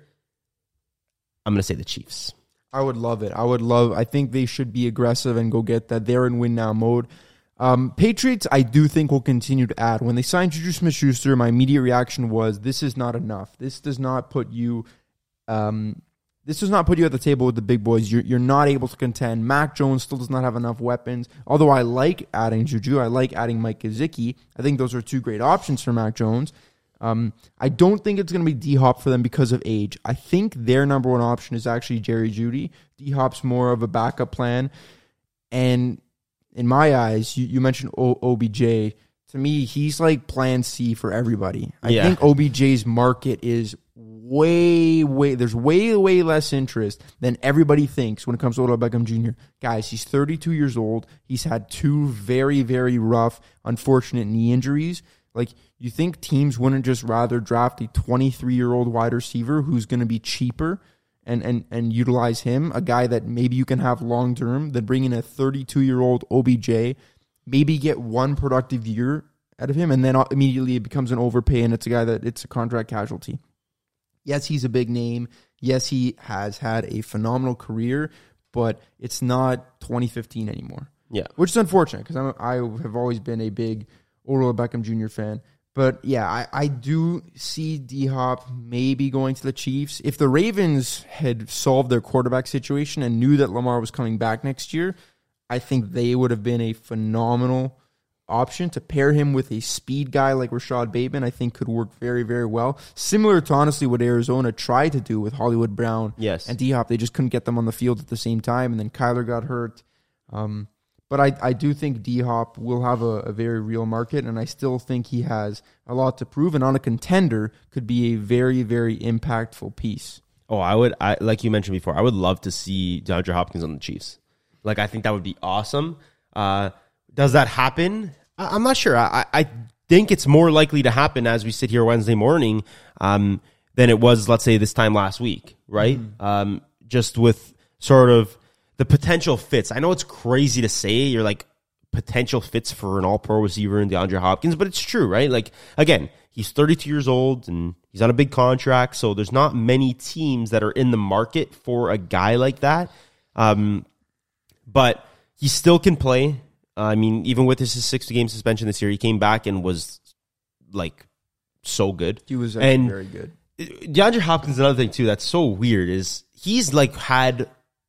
I'm going to say the Chiefs. I would love it. I would love, I think they should be aggressive and go get that. They're in win now mode. Um, Patriots, I do think will continue to add. When they signed Juju Smith-Schuster, my immediate reaction was, this is not enough. This does not put you, um, this does not put you at the table with the big boys. You're, you're not able to contend. Mac Jones still does not have enough weapons. Although I like adding Juju, I like adding Mike Gesicki. I think those are two great options for Mac Jones. Um, I don't think it's going to be D-Hop for them because of age. I think their number one option is actually Jerry Jeudy. D-Hop's more of a backup plan. And in my eyes, you, you mentioned o- O B J. To me, he's like plan C for everybody. I yeah. think O B J's market is way, way, there's way, way less interest than everybody thinks when it comes to Odell Beckham Junior Guys, he's thirty-two years old. He's had two very, very rough, unfortunate knee injuries. Like, you think teams wouldn't just rather draft a twenty-three-year-old wide receiver who's going to be cheaper and, and, and utilize him, a guy that maybe you can have long-term, than bring in a thirty-two-year-old O B J, maybe get one productive year out of him, and then immediately it becomes an overpay, and it's a guy that it's a contract casualty. Yes, he's a big name. Yes, he has had a phenomenal career, but it's not twenty fifteen anymore. Yeah, which is unfortunate because I have always been a big Odell Beckham Junior fan. But yeah, I, I do see D-Hop maybe going to the Chiefs. If the Ravens had solved their quarterback situation and knew that Lamar was coming back next year, I think they would have been a phenomenal option. To pair him with a speed guy like Rashad Bateman, I think could work very, very well. Similar to honestly what Arizona tried to do with Hollywood Brown yes. and D-Hop. They just couldn't get them on the field at the same time, and then Kyler got hurt. Um, but I, I do think D-Hop will have a, a very real market, and I still think he has a lot to prove, and on a contender could be a very, very impactful piece. Oh, I would, I like you mentioned before, I would love to see DeAndre Hopkins on the Chiefs. Like, I think that would be awesome. Uh, does that happen? I, I'm not sure. I, I think it's more likely to happen as we sit here Wednesday morning um, than it was, let's say, this time last week, right? Mm. Um, just with sort of the potential fits. I know it's crazy to say you're like potential fits for an all-pro receiver in DeAndre Hopkins, but it's true, right? Like, again, he's thirty-two years old and he's on a big contract, so there's not many teams that are in the market for a guy like that. Um, but he still can play. Uh, I mean, even with his sixty-game suspension this year, he came back and was like so good. He was actually and very good. DeAndre Hopkins, another thing too that's so weird is he's like had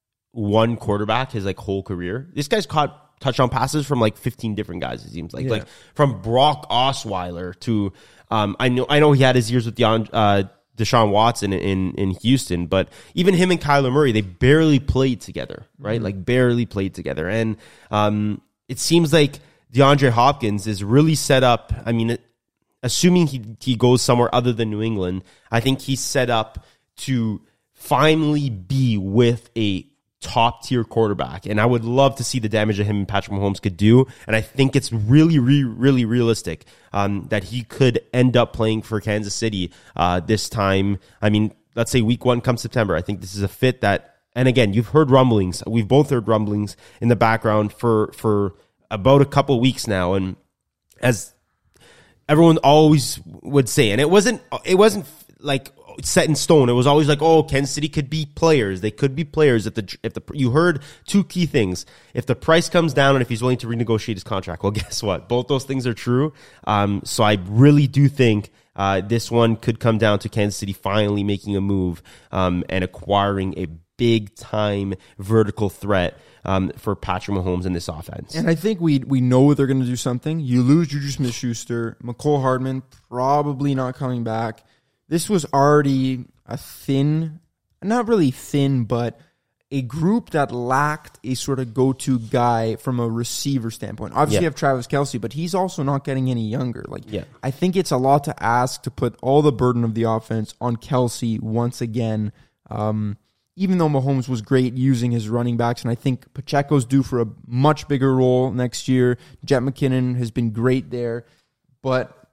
one quarterback his like whole career. This guy's caught touchdown passes from like fifteen different guys. It seems like yeah. like from Brock Osweiler to um, I know I know he had his years with DeAndre, uh, Deshaun Watson in in Houston, but even him and Kyler Murray, they barely played together, right? Mm-hmm. Like barely played together, and um, it seems like DeAndre Hopkins is really set up. I mean, it, assuming he he goes somewhere other than New England, I think he's set up to finally be with a top tier quarterback, and I would love to see the damage that him and Patrick Mahomes could do. And I think it's really, really, really realistic um, that he could end up playing for Kansas City uh, this time. I mean, let's say week one comes September. I think this is a fit that, and again, you've heard rumblings. We've both heard rumblings in the background for for about a couple weeks now, and as everyone always would say, and it wasn't it wasn't like set in stone. It was always like, oh, Kansas City could be players. They could be players if the if the you heard two key things. If the price comes down and if he's willing to renegotiate his contract, well, guess what? Both those things are true. Um, so I really do think uh, this one could come down to Kansas City finally making a move um, and acquiring a big time vertical threat um, for Patrick Mahomes in this offense. And I think we we know they're going to do something. You lose Juju Smith-Schuster, McCole Hardman probably not coming back. This was already a thin, not really thin, but a group that lacked a sort of go-to guy from a receiver standpoint. Obviously, yeah. you have Travis Kelce, but he's also not getting any younger. Like, yeah. I think it's a lot to ask to put all the burden of the offense on Kelce once again. Um, even though Mahomes was great using his running backs, and I think Pacheco's due for a much bigger role next year. Jet McKinnon has been great there, but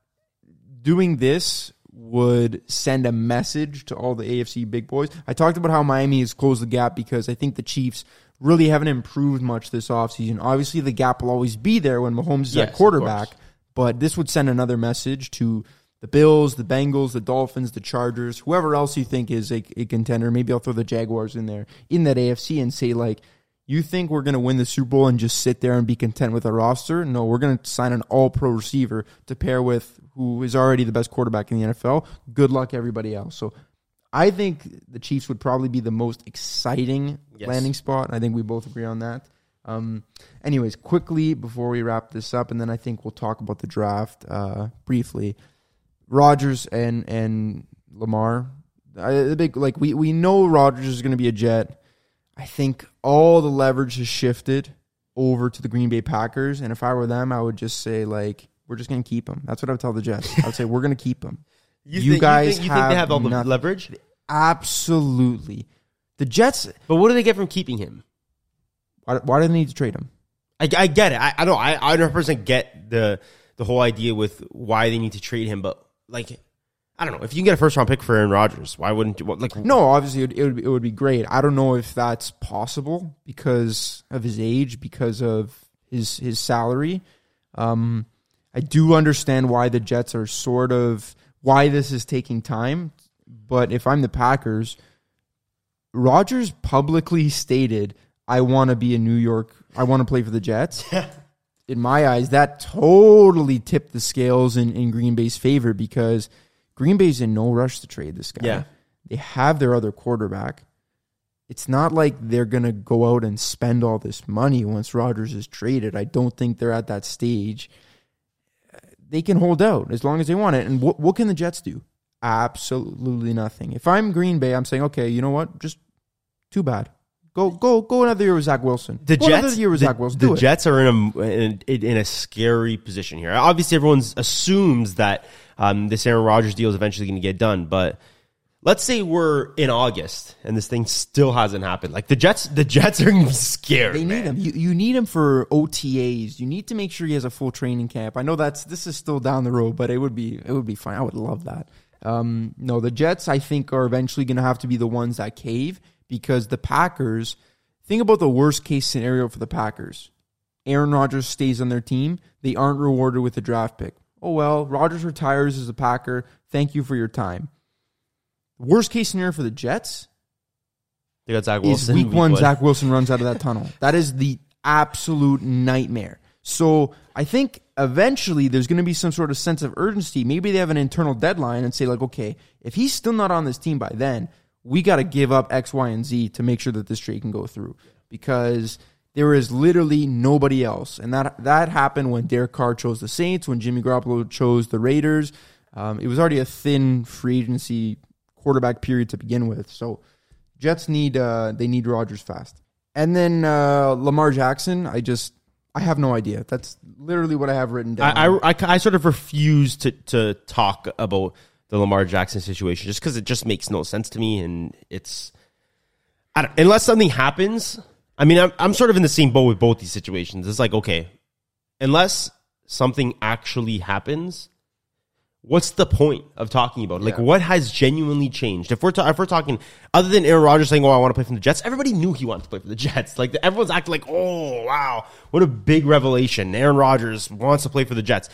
doing this would send a message to all the A F C big boys. I talked about how Miami has closed the gap because I think the Chiefs really haven't improved much this offseason. Obviously, the gap will always be there when Mahomes is yes, at quarterback, but this would send another message to the Bills, the Bengals, the Dolphins, the Chargers, whoever else you think is a, a contender. Maybe I'll throw the Jaguars in there, in that A F C, and say, like, you think we're going to win the Super Bowl and just sit there and be content with a roster? No, we're going to sign an all-pro receiver to pair with who is already the best quarterback in the N F L. Good luck, everybody else. So I think the Chiefs would probably be the most exciting yes. landing spot. I think we both agree on that. Um, anyways, quickly before we wrap this up, and then I think we'll talk about the draft uh, briefly. Rodgers and and Lamar, I, the big like we we know Rodgers is going to be a Jet. I think all the leverage has shifted over to the Green Bay Packers, and if I were them, I would just say, like, we're just going to keep him. That's what I would tell the Jets. I would say, we're going to keep him. You, you think, guys you think, you have, think they have all the nothing. leverage? Absolutely. The Jets... But what do they get from keeping him? Why, why do they need to trade him? I, I get it. I, I don't. I, I one hundred percent get the the whole idea with why they need to trade him, but, like... I don't know. If you can get a first round pick for Aaron Rodgers, why wouldn't you? Like, no, obviously it, it would be, it would be great. I don't know if that's possible because of his age, because of his his salary. Um, I do understand why the Jets are sort of why this is taking time. But if I'm the Packers, Rodgers publicly stated, "I want to be in New York. I want to play for the Jets." In my eyes, that totally tipped the scales in, in Green Bay's favor because Green Bay's in no rush to trade this guy. Yeah. They have their other quarterback. It's not like they're going to go out and spend all this money once Rodgers is traded. I don't think they're at that stage. They can hold out as long as they want it. And what, what can the Jets do? Absolutely nothing. If I'm Green Bay, I'm saying, okay, you know what? Just too bad. Go go go another year with Zach Wilson. The go Jets, another year with the, Zach Wilson. The Do Jets it. are in a in, in a scary position here. Obviously, everyone assumes that um, this Aaron Rodgers deal is eventually going to get done. But let's say we're in August and this thing still hasn't happened. Like the Jets, the Jets are going to be scared. They need man. him. You you need him for O T As. You need to make sure he has a full training camp. I know that's this is still down the road, but it would be it would be fine. I would love that. Um, no, the Jets I think are eventually going to have to be the ones that cave because the Packers. Think about the worst case scenario for the Packers. Aaron Rodgers stays on their team. They aren't rewarded with a draft pick. Oh, well, Rodgers retires as a Packer. Thank you for your time. Worst case scenario for the Jets, They got Zach is Wilson. week, week one, one, Zach Wilson runs out of that tunnel. That is the absolute nightmare. So I think eventually there's going to be some sort of sense of urgency. Maybe they have an internal deadline and say like, okay, if he's still not on this team by then, we got to give up X, Y, and Z to make sure that this trade can go through, because there is literally nobody else. And that that happened when Derek Carr chose the Saints, when Jimmy Garoppolo chose the Raiders. Um, it was already a thin free agency quarterback period to begin with. So Jets need uh, they need Rodgers fast. And then uh, Lamar Jackson, I just I have no idea. That's literally what I have written down. I I, I, I sort of refuse to to talk about the Lamar Jackson situation just because it just makes no sense to me, and it's I don't, unless something happens. I mean, I'm I'm sort of in the same boat with both these situations. It's like, okay, unless something actually happens, what's the point of talking about it? Like, yeah. What has genuinely changed? If we're ta- if we're talking, other than Aaron Rodgers saying, "Oh, I want to play for the Jets," everybody knew he wanted to play for the Jets. Like, everyone's acting like, "Oh, wow, what a big revelation! Aaron Rodgers wants to play for the Jets."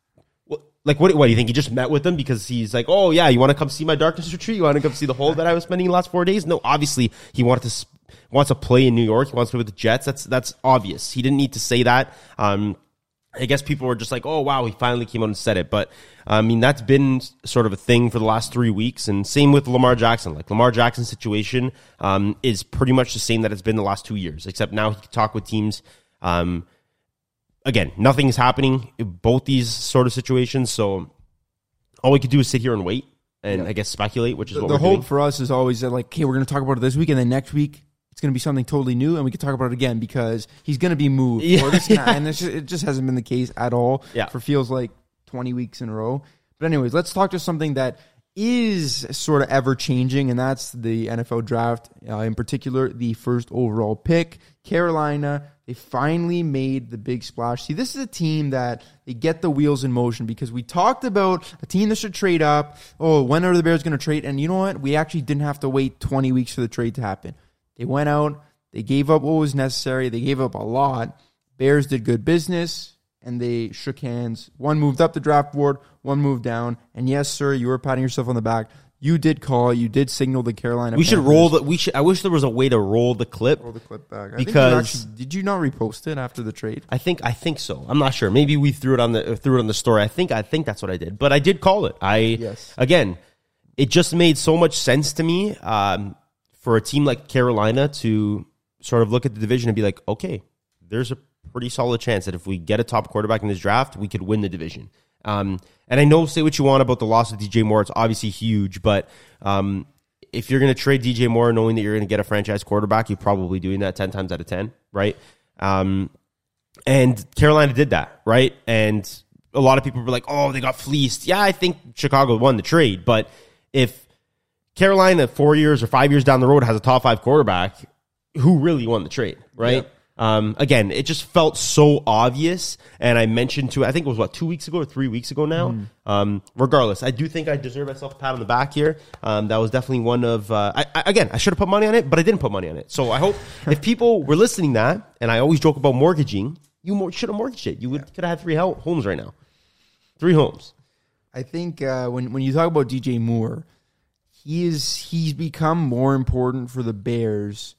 Like, what, what do you think? He just met with them because he's like, "Oh, yeah, you want to come see my darkness retreat? You want to come see the hole that I was spending the last four days?" No, obviously, he wanted to wants to play in New York. He wants to play with the Jets. That's that's obvious. He didn't need to say that. Um, I guess people were just like, "Oh, wow, he finally came out and said it." But, I mean, that's been sort of a thing for the last three weeks. And same with Lamar Jackson. Like, Lamar Jackson's situation um, is pretty much the same that it's been the last two years, except now he can talk with teams. Um, again, nothing is happening in both these sort of situations. So all we could do is sit here and wait and, yeah. I guess, speculate, which is the, what the we're hope doing. for us is always that, like, okay, we're going to talk about it this week, and then next week it's going to be something totally new, and we can talk about it again because he's going to be moved. Yeah, or this yeah. And it's just, it just hasn't been the case at all yeah. for feels like twenty weeks in a row. But anyways, let's talk to something that is sort of ever-changing, and that's the N F L draft, uh, in particular, the first overall pick. Carolina, they finally made the big splash. See, this is a team that they get the wheels in motion because we talked about a team that should trade up. Oh, when are the Bears going to trade? And you know what? We actually didn't have to wait twenty weeks for the trade to happen. They went out, they gave up what was necessary, they gave up a lot. Bears did good business, and they shook hands. One moved up the draft board, one moved down. And yes, sir, you were patting yourself on the back. You did call. You did signal the Carolina. We Panthers. should roll the. We should. I wish there was a way to roll the clip. Roll the clip back. I because think you actually, did you not repost it after the trade? I think. I think so. I'm not sure. Maybe we threw it on the threw it on the story. I think. I think that's what I did. But I did call it. I yes. Again, it just made so much sense to me um, for a team like Carolina to sort of look at the division and be like, okay, there's a pretty solid chance that if we get a top quarterback in this draft, we could win the division. Um, and I know, say what you want about the loss of D J Moore. It's obviously huge, but um, if you're going to trade D J Moore knowing that you're going to get a franchise quarterback, you're probably doing that ten times out of ten, right? Um, and Carolina did that, right? And a lot of people were like, oh, they got fleeced. Yeah, I think Chicago won the trade, but if Carolina four years or five years down the road has a top five quarterback, who really won the trade, right? Yeah. Um, again, it just felt so obvious, and I mentioned to I think it was what two weeks ago or three weeks ago now. Mm. Um, regardless, I do think I deserve myself a pat on the back here. Um, that was definitely one of uh, I, I, again I should have put money on it, but I didn't put money on it. So I hope if people were listening that, and I always joke about mortgaging, you mor- should have mortgaged it. You would could have had three ho- homes right now, three homes. I think uh, when when you talk about D J Moore, he is he's become more important for the Bears.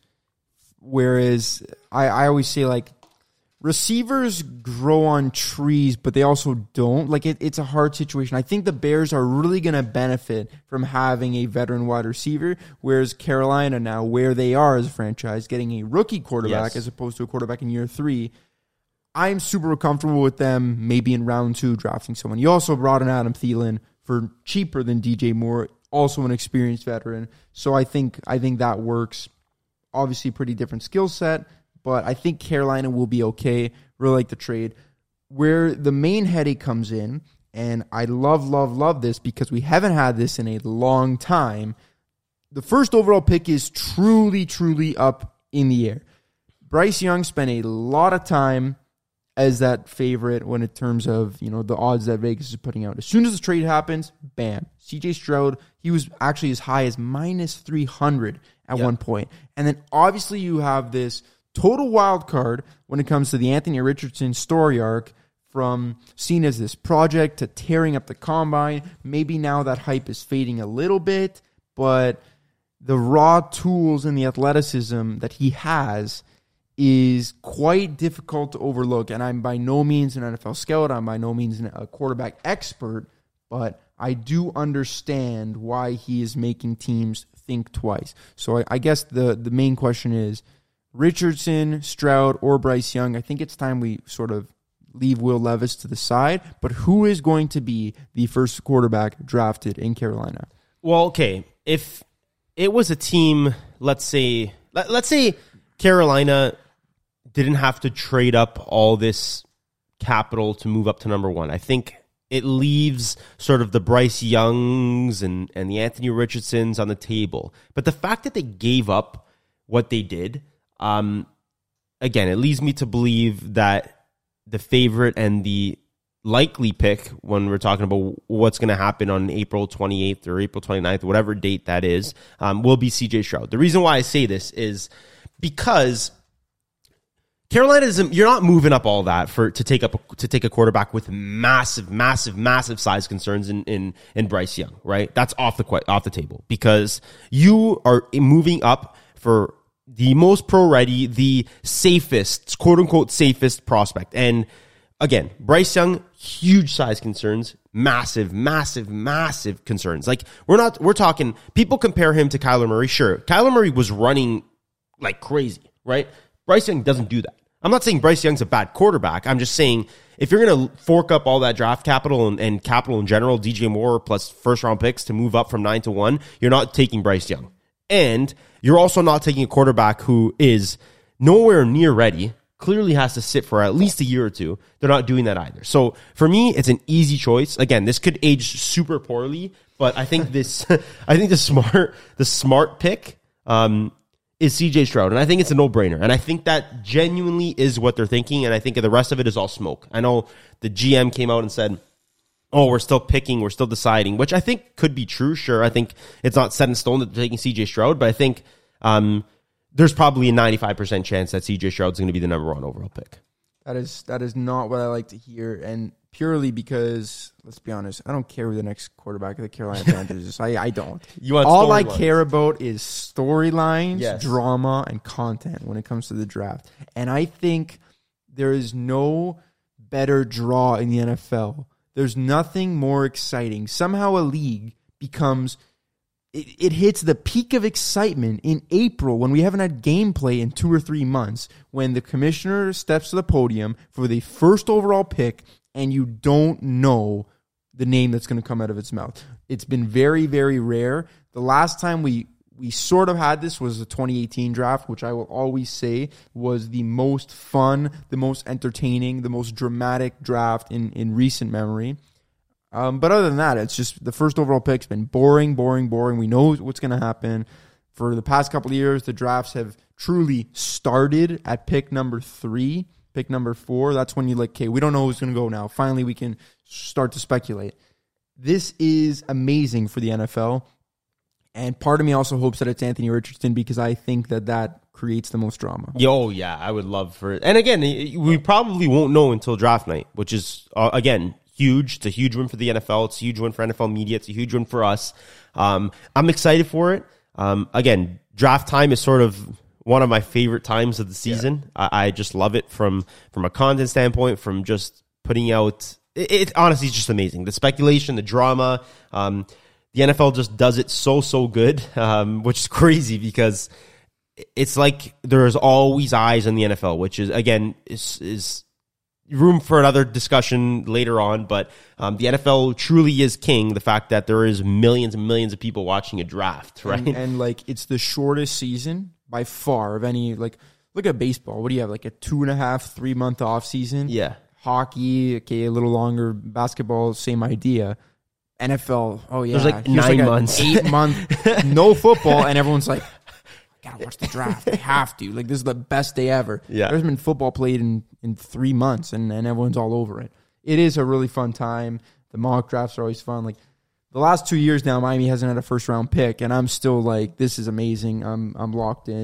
Whereas I, I always say, like, receivers grow on trees, but they also don't. Like, it, it's a hard situation. I think the Bears are really going to benefit from having a veteran wide receiver, whereas Carolina now, where they are as a franchise, getting a rookie quarterback yes. as opposed to a quarterback in year three, I'm super comfortable with them maybe in round two drafting someone. You also brought in Adam Thielen for cheaper than D J Moore, also an experienced veteran. So I think I think that works. Obviously, pretty different skill set, but I think Carolina will be okay. Really like the trade. Where the main headache comes in, and I love, love, love this because we haven't had this in a long time. The first overall pick is truly, truly up in the air. Bryce Young spent a lot of time as that favorite when in terms of, you know, the odds that Vegas is putting out. As soon as the trade happens, bam. C J Stroud, he was actually as high as minus three hundred at yep. one point. And then obviously you have this total wild card when it comes to the Anthony Richardson story arc, from seen as this project to tearing up the combine. Maybe now that hype is fading a little bit, but the raw tools and the athleticism that he has is quite difficult to overlook. And I'm by no means an N F L scout. I'm by no means a quarterback expert, but I do understand why he is making teams think twice. So I, I guess the, the main question is Richardson, Stroud, or Bryce Young. I think it's time we sort of leave Will Levis to the side, but who is going to be the first quarterback drafted in Carolina? Well, okay. If it was a team, let's say, let, let's say Carolina didn't have to trade up all this capital to move up to number one. I think it leaves sort of the Bryce Youngs and, and the Anthony Richardsons on the table. But the fact that they gave up what they did, um, again, it leads me to believe that the favorite and the likely pick when we're talking about what's going to happen on April twenty-eighth or April twenty-ninth, whatever date that is, um, will be C J Stroud. The reason why I say this is because Carolina isn't, you're not moving up all that for to take up a, to take a quarterback with massive, massive, massive size concerns in, in in Bryce Young, right? That's off the off the table because you are moving up for the most pro ready, the safest, quote unquote safest prospect. And again, Bryce Young, huge size concerns, massive, massive, massive concerns. Like we're not, we're talking. People compare him to Kyler Murray. Sure, Kyler Murray was running like crazy, right? Bryce Young doesn't do that. I'm not saying Bryce Young's a bad quarterback. I'm just saying if you're going to fork up all that draft capital and, and capital in general, D J Moore plus first round picks to move up from nine to one, you're not taking Bryce Young. And you're also not taking a quarterback who is nowhere near ready, clearly has to sit for at least a year or two. They're not doing that either. So for me, it's an easy choice. Again, this could age super poorly, but I think this, I think the smart, the smart pick, um, is C J Stroud. And I think it's a no-brainer. And I think that genuinely is what they're thinking. And I think the rest of it is all smoke. I know the G M came out and said, oh, we're still picking, we're still deciding, which I think could be true. Sure, I think it's not set in stone that they're taking C J Stroud, but I think um, there's probably a ninety-five percent chance that C J Stroud's going to be the number one overall pick. That is that is not what I like to hear, and purely because, let's be honest, I don't care who the next quarterback of the Carolina Panthers is. I, I don't. You want All I lines. care about is storylines, Yes. drama, and content when it comes to the draft. And I think there is no better draw in the N F L. There's nothing more exciting. Somehow a league becomes... It, it hits the peak of excitement in April when we haven't had gameplay in two or three months, when the commissioner steps to the podium for the first overall pick and you don't know the name that's going to come out of its mouth. It's been very, very rare. The last time we, we sort of had this was the twenty eighteen draft, which I will always say was the most fun, the most entertaining, the most dramatic draft in, in recent memory. Um, but other than that, it's just the first overall pick's been boring, boring, boring. We know what's going to happen. For the past couple of years, the drafts have truly started at pick number three, pick number four. That's when you're like, okay, we don't know who's going to go now. Finally, we can start to speculate. This is amazing for the N F L. And part of me also hopes that it's Anthony Richardson because I think that that creates the most drama. Yo, yeah, I would love for it. And again, we probably won't know until draft night, which is, uh, again, huge. It's a huge win for the N F L. It's a huge win for N F L media. It's a huge win for us. Um, I'm excited for it. Um, again, draft time is sort of one of my favorite times of the season. Yeah. I, I just love it from, from a content standpoint, from just putting out... It, it honestly is just amazing. The speculation, the drama. Um, the N F L just does it so, so good, um, which is crazy because it's like there's always eyes on the N F L, which is, again, is... is room for another discussion later on, but um, the N F L truly is king. The fact that there is millions and millions of people watching a draft, right? And, and like it's the shortest season by far of any. Like, look at baseball. What do you have? Like a two and a half, three month off season. Yeah. Hockey, okay, a little longer. Basketball, same idea. N F L, oh yeah, there's like Here's nine like months, eight month, no football, and everyone's like, gotta watch the draft. I have to. Like, this is the best day ever. Yeah. There's been football played in, in three months, and, and everyone's all over it. It is a really fun time. The mock drafts are always fun. Like, the last two years now, Miami hasn't had a first-round pick, and I'm still like, this is amazing. I'm I'm locked in.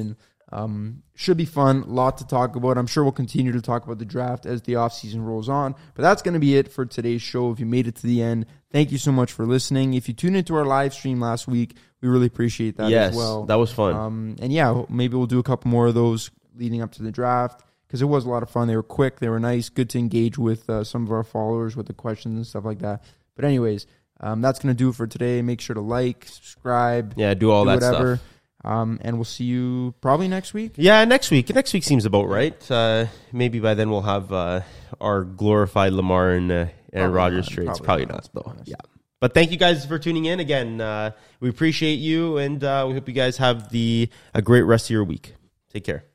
Um, should be fun. A lot to talk about. I'm sure we'll continue to talk about the draft as the offseason rolls on. But that's going to be it for today's show. If you made it to the end, thank you so much for listening. If you tuned into our live stream last week, we really appreciate that yes, as well. That was fun. Um, and yeah, maybe we'll do a couple more of those leading up to the draft because it was a lot of fun. They were quick. They were nice. Good to engage with uh, some of our followers with the questions and stuff like that. But anyways, um, that's going to do it for today. Make sure to like, subscribe. Yeah, do all do that whatever. stuff. Um, and we'll see you probably next week. Yeah, next week. Next week seems about right. Uh, maybe by then we'll have uh, our glorified Lamar and uh, Aaron Rodgers trades. Probably, probably not, though. Yeah. But thank you guys for tuning in again. Uh, we appreciate you, and uh, we hope you guys have the a great rest of your week. Take care.